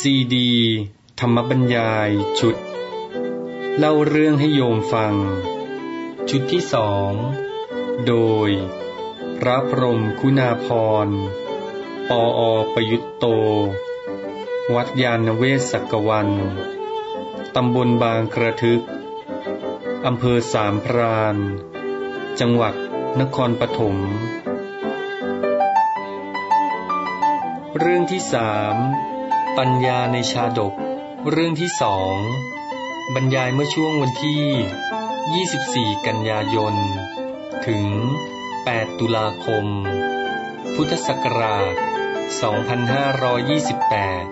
ซีดีธรรมบรรยายชุดเล่าเรื่องให้โยมฟังชุดที่2โดยพระพรหมคุณาภรณ์ปอ.ประยุตโตวัดยานเวศกวันตำบลบางกระทึกอำเภอสามพรานจังหวัดนครปฐมเรื่องที่3ปัญญาในชาดกเรื่องที่2บรรยายเมื่อช่วงวันที่24กันยายนถึง8ตุลาคมพุทธศักราช2528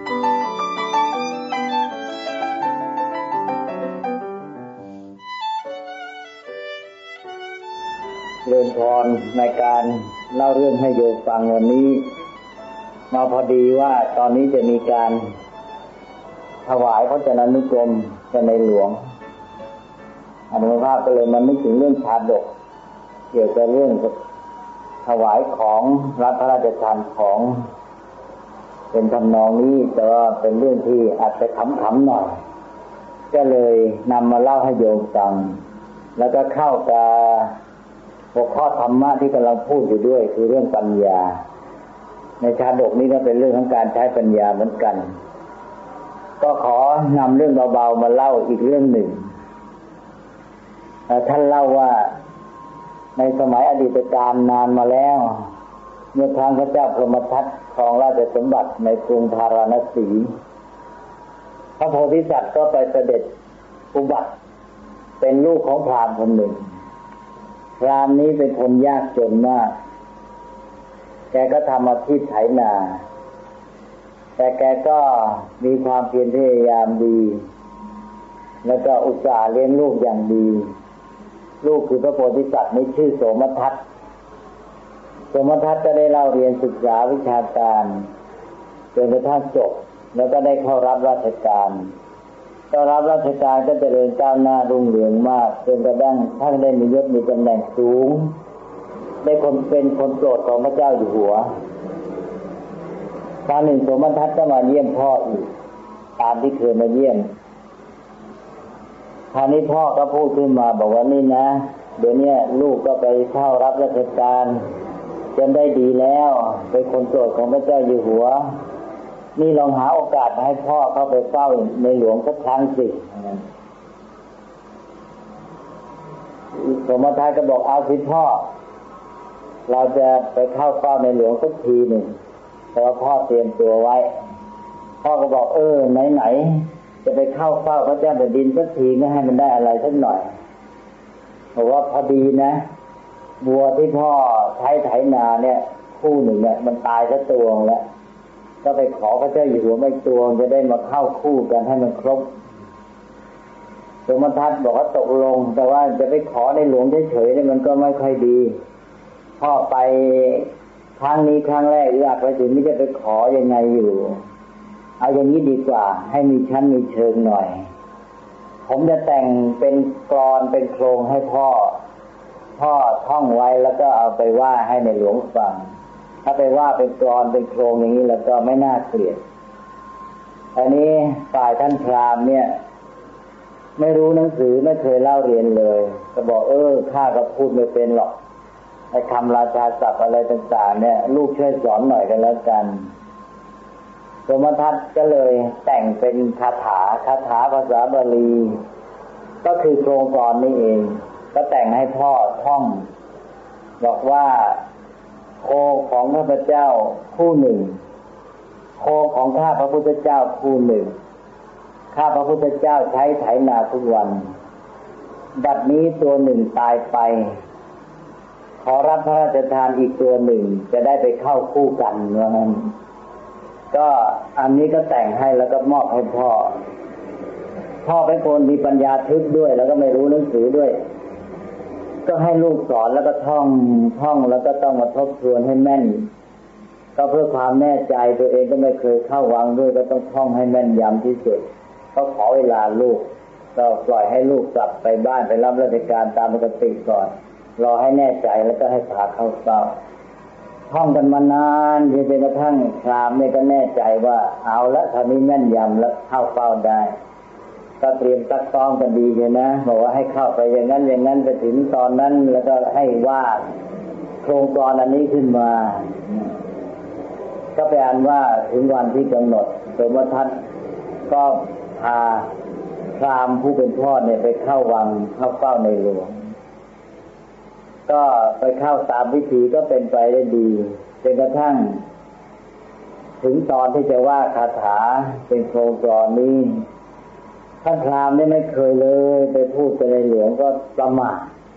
เริ่มพรในการเล่าเรื่องให้โยมฟังวันนี้มาพอดีว่าตอนนี้จะมีการถวายพระชนนุกรมกันในหลวงอาตมาภาพก็เลยมานึกถึงเรื่องชาดกเกี่ยวกับเรื่องถวายของรับพระราชทานของเป็นทำนองนี้แต่ว่าเป็นเรื่องที่อาจจะขำๆหน่อยก็เลยนำมาเล่าให้โยมฟังแล้วก็เข้ากับหัวข้อธรรมะที่กำลังพูดอยู่ด้วยคือเรื่องปัญญาในชาดกนี้ก็เป็นเรื่องของการใช้ปัญญาเหมือนกันก็ขอนำเรื่องเบาๆมาเล่าอีกเรื่องหนึ่งท่านเล่าว่าในสมัยอดีตการนานมาแล้วเมื่อครั้งพระเจ้าพรหมทัตครองราชสมบัติในกรุงพาราณสีพระโพธิสัตว์ก็ไปเสด็จอุบัติเป็นลูกของพราหมณ์คนหนึ่งพราหมณ์นี้เป็นคนยากจนมากแกก็ทำอาชีพไถนาแต่แกก็มีความเพียรพยายามดีแล้วก็อุตส่าห์เลี้ยงลูกอย่างดีลูกคือพระโพธิสัตว์นี้ชื่อโสมทัตโสมทัตก็ได้เล่าเรียนศึกษาวิชาการจนกระทั่งจบแล้วก็ได้เข้ารับราชการก็รับราชการก็เจริญก้าวหน้ารุ่งเรืองมากจนกระทั่งท่านได้มียศมีตำแหน่งสูงได้เป็นคนโปรดของพระเจ้าอยู่หัวครั้งหนึ่งโสมทัตก็มาเยี่ยมพ่ออีกตามที่เคยมาเยี่ยมคราวนี้พ่อก็พูดขึ้นมาบอกว่านี่นะเดี๋ยวนี้ลูกก็ไปเข้ารับราชการจนได้ดีแล้วเป็นคนโปรดของพระเจ้าอยู่หัวนี่ลองหาโอกาสให้พ่อเข้าไปเฝ้าในหลวงสักครั้งสิโสมทัตก็บอกเอาสิพ่อเราจะไปเข้าเฝ้าในหลวงสักทีหนึ่งแต่ว่าพ่อเตรียมตัวไว้พ่อก็บอกไหนจะไปเข้าเฝ้าพระเจ้าแผ่นดินสักทีก็ให้มันได้อะไรสักหน่อยบอกว่าพอดีนะบัวที่พ่อใช้ไถนาเนี่ยคู่หนึ่งเนี่ยมันตายซะตัวแล้วก็ไปขอพระเจ้าอยู่หัวไม่ตัวจะได้มาเข้าคู่กันให้มันครบโสมทัตบอกว่าตกลงแต่ว่าจะไปขอในหลวงเฉยๆเนี่ยมันก็ไม่ค่อยดีพ่อไปครั้งนี้ครั้งแรกอยากไปถึงนี่จะไปขอยังไงอยู่เอาอย่างนี้ดีกว่าให้มีชั้นมีเชิงหน่อยผมจะแต่งเป็นกลอนเป็นโครงให้พ่อท่องไว้แล้วก็เอาไปว่าให้ในหลวงฟังถ้าไปว่าเป็นกลอนเป็นโครงอย่างนี้แล้วก็ไม่น่าเกลียดอันนี้ฝ่ายท่านพราหมณ์เนี่ยไม่รู้หนังสือไม่เคยเล่าเรียนเลยก็บอกข้าก็พูดไม่เป็นหรอกไอ้คำราชาศัพท์อะไรต่างๆเนี่ยลูกช่วยสอนหน่อยกันแล้วกันโสมทัตก็เลยแต่งเป็นคาถาภาษาบาลีก็คือโครงกลอนนี่เองก็แต่งให้พ่อท่องบอกว่าโคของข้าพเจ้าคู่หนึ่งโคของข้าพระพุทธเจ้าคู่หนึ่งข้าพระพุทธเจ้าใช้ไถนาทุกวันบัดนี้ตัวหนึ่งตายไปขอรับพระราชทานอีกตัวหนึ่งจะได้ไปเข้าคู่กันว่างั้นก็อันนี้ก็แต่งให้แล้วก็มอบให้พ่อเป็นคนมีปัญญาทึบด้วยแล้วก็ไม่รู้หนังสือด้วยก็ให้ลูกสอนแล้วก็ท่องแล้วก็ต้องมาทบทวนให้แม่นก็เพื่อความแน่ใจตัวเองก็ไม่เคยเข้าวังด้วยก็ต้องท่องให้แม่นยำที่สุดก็ขอเวลาลูกก็ปล่อยให้ลูกกลับไปบ้านไปรับราชการตามปกติก่อนรอให้แน่ใจแล้วก็ให้พาเข้าเฝ้าท่องกันมานานจนกระทั่งพราหมณ์เนี่ยก็แน่ใจว่าเอาละเท่านี้แม่นยำแล้วเข้าเฝ้าได้ก็เตรียมซักซ้อมกันดีเลยนะบอกว่าให้เข้าไปอย่างนั้นอย่างนั้นไปถึงตอนนั้นแล้วก็ให้วาดโครงกลอันนี้ขึ้นมาก็ไปอ่านว่าถึงวันที่กำหนดสมทัตก็พาพราหมณ์ผู้เป็นพ่อเนี่ยไปเข้าวังเข้าเฝ้าในหลวงก็ไปเข้าตามวิธีก็เป็นไปได้ดีจนกระทั่งถึงตอนที่จะว่าคาถาเป็นโครงกลนี้ท่านพราหมณ์ไม่เคยเลยไปพูดกับในหลวงก็ประมาท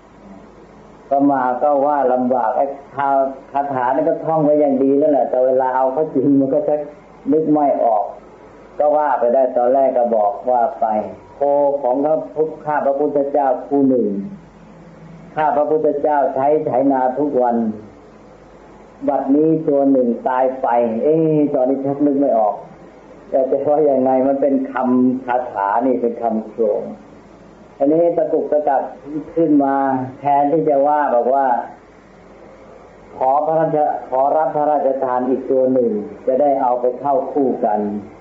ก็ว่าลำบากไอ้คาถานี่ก็ท่องไว้อย่างดีแล้วแหละแต่เวลาเอาเข้าจริงมันก็จะนึกไม่ออกก็ว่าไปได้ตอนแรกก็บอกว่าไปโคของข้าพระพุทธเจ้าผู้หนึ่งข้าพระพุทธเจ้าใช้ไถนาทุกวันบัดนี้ตัวหนึ่งตายไปตอนนี้ชักนึกไม่ออกแต่จะว่ายังไงมันเป็นคำคาถานี่เป็นคำโครงอันนี้ตะกุกตะกักขึ้นมาแทนที่จะว่าบอกว่าขอรับพระราชทานอีกตัวหนึ่งจะได้เอาไปเข้าคู่กัน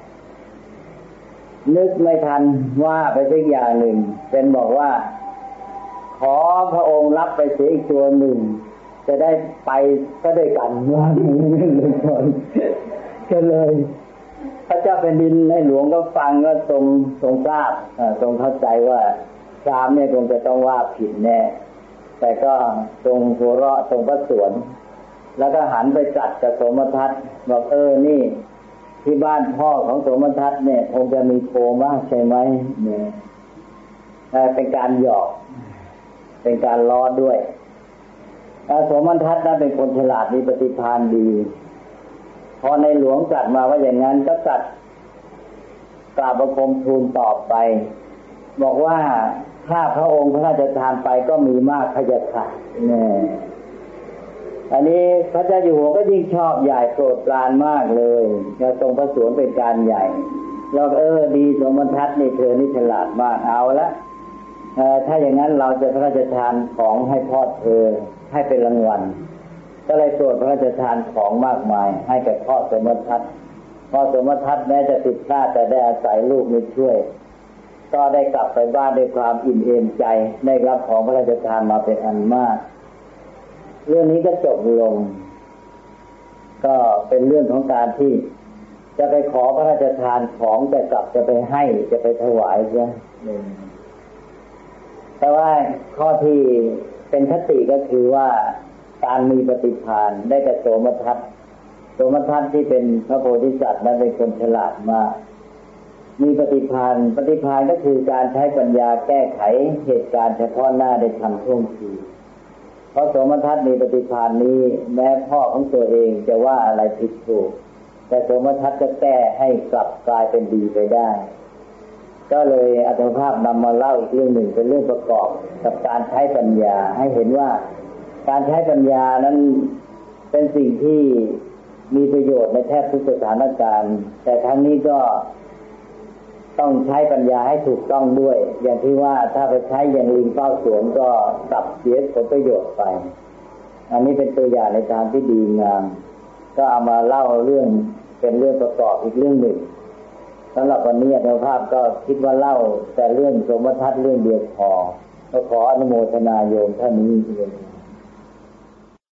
นึกไม่ทันว่าไปสักอย่างหนึ่งเป็นบอกว่าขอพระองค์รับไปเสียอีกตัวหนึ่งจะได้ไปก็ได้กันว่าไม่เลยคนก็เลยพระเจ้าแผ่นดินในหลวงก็ฟังก็ทรงทราบทรงเข้าใจว่าพราหมณ์เนี่ยคงจะต้องว่าผิดแน่แต่ก็ทรงหัวเราะทรงประสวนแล้วก็หันไปจัดกับสมทัตบอกนี่ที่บ้านพ่อของสมทัตเนี่ยคงจะมีโคมากใช่ไหมเนี่ยเป็นการหยอกเป็นการล้อด้วยสมทัตนั้นเป็นคนฉลาดมีปฏิภาณดีพอในหลวงจัดมาว่าอย่างนั้นก็จัดกราบบังคมทูลตอบไปบอกว่าถ้าพระองค์พระราชทานไปก็มีมากพะยะค่ะเนี่ยอันนี้พระเจ้าอยู่หัวก็ยิ่งชอบใหญ่โปรดปรานมากเลยจะทรงพระสวนเป็นการใหญ่แล้วดีสมทัตนี่เธอนี่ฉลาดมากเอาละถ้าอย่างนั้นเราจะพระราชทานของให้พ่อเธอให้เป็นรางวัลก็เลยโปรดพระราชทานของมากมายให้แก่พ่อสมทัตพ่อสมทัตแม้จะติดพลาดแต่ได้อาศัยลูกนี่ช่วยก็ได้กลับไปบ้านด้วยความอิ่มเอมใจได้รับของพระราชทานมาเป็นอันมากเรื่องนี้ก็จบลงก็เป็นเรื่องของการที่จะไปขอพระราชทานของแต่กลับจะไปให้จะไปถวายใช่แต่ว่าข้อที่เป็นคติก็คือว่าการมีปฏิภาณได้แก่โสมทัตที่เป็นพระโพธิสัตว์นั้นเป็นคนฉลาดมากมีปฏิภาณก็คือการใช้ปัญญาแก้ไขเหตุการณ์เฉพาะหน้าได้ทันท่วงทีเพราะโสมทัตมีปฏิภาณนี้แม้พ่อของตัวเองจะว่าอะไรผิดถูกแต่โสมทัตจะแก้ให้กลับกลายเป็นดีไปได้ก็เลยอาตมาภาพนำมาเล่าอีกเรื่องหนึ่งเป็นเรื่องประกอบกับการใช้ปัญญาให้เห็นว่าการใช้ปัญญานั้นเป็นสิ่งที่มีประโยชน์ในแทบทุกสถานการณ์แต่ครั้งนี้ก็ต้องใช้ปัญญาให้ถูกต้องด้วยอย่างที่ว่าถ้าไปใช้อย่างลิงเฝ้าสวนก็กลับเสียผลประโยชน์ไปอันนี้เป็นตัวอย่างในทางที่ดีงามก็เอามาเล่าเรื่องเป็นเรื่องประกอบอีกเรื่องหนึ่งสำหรับวันนี้อาตมาภาพก็คิดว่าเล่าแต่เรื่องสมทัตเรื่องเดียวพอก็ขออนุโมทนาโยมท่านนี้เลย